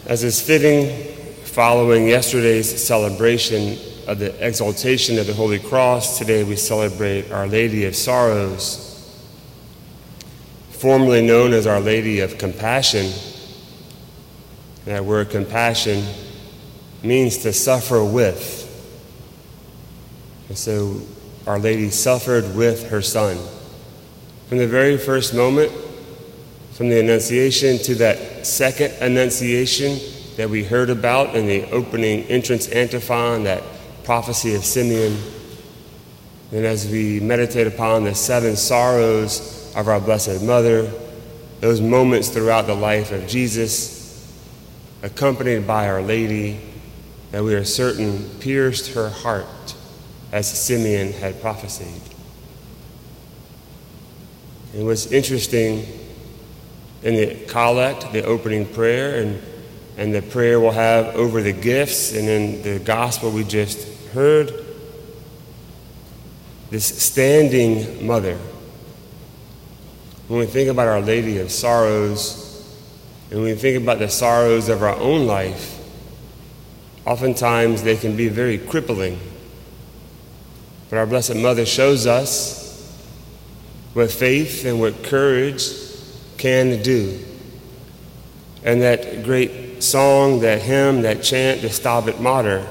As is fitting, following yesterday's celebration of the exaltation of the Holy Cross, today we celebrate Our Lady of Sorrows, formerly known as Our Lady of Compassion. That word compassion means to suffer with. And so Our Lady suffered with her Son. From the very first moment, from the Annunciation to that second Annunciation that we heard about in the opening entrance antiphon, that prophecy of Simeon, and as we meditate upon the 7 sorrows of our Blessed Mother, those moments throughout the life of Jesus, accompanied by Our Lady, that we are certain pierced her heart as Simeon had prophesied. And what's interesting in the collect, the opening prayer, and the prayer we'll have over the gifts, and in the gospel we just heard, this standing mother. When we think about Our Lady of Sorrows, and when we think about the sorrows of our own life, oftentimes they can be very crippling. But our Blessed Mother shows us what faith and what courage can do. And that great song, that hymn, that chant, the Stabat Mater,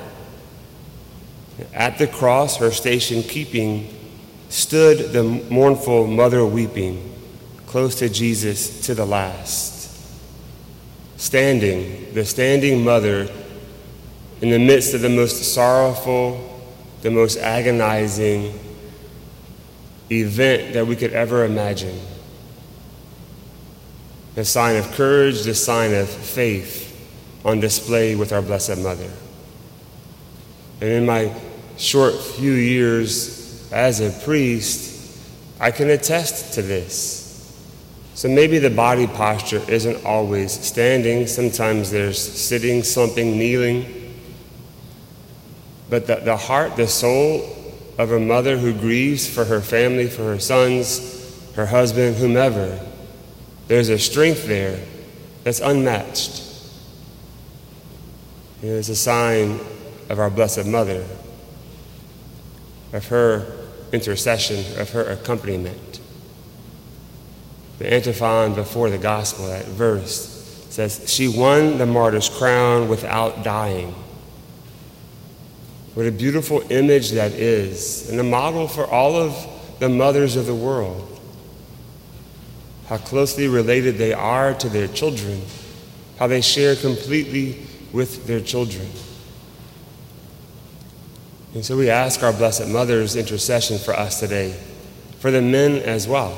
at the cross, her station keeping, stood the mournful mother weeping, close to Jesus to the last. Standing, the standing mother, in the midst of the most sorrowful, the most agonizing event that we could ever imagine. The sign of courage, the sign of faith on display with our Blessed Mother. And in my short few years as a priest, I can attest to this. So maybe the body posture isn't always standing. Sometimes there's sitting, slumping, kneeling. But the heart, the soul of a mother who grieves for her family, for her sons, her husband, whomever, there's a strength there that's unmatched. It's a sign of our Blessed Mother, of her intercession, of her accompaniment. The antiphon before the gospel, that verse, says, "She won the martyr's crown without dying." What a beautiful image that is, and a model for all of the mothers of the world. How closely related they are to their children, how they share completely with their children. And so we ask our Blessed Mother's intercession for us today, for the men as well,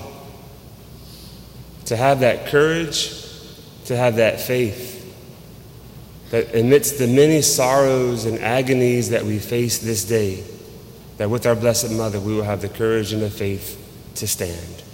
to have that courage, to have that faith, that amidst the many sorrows and agonies that we face this day, that with our Blessed Mother we will have the courage and the faith to stand.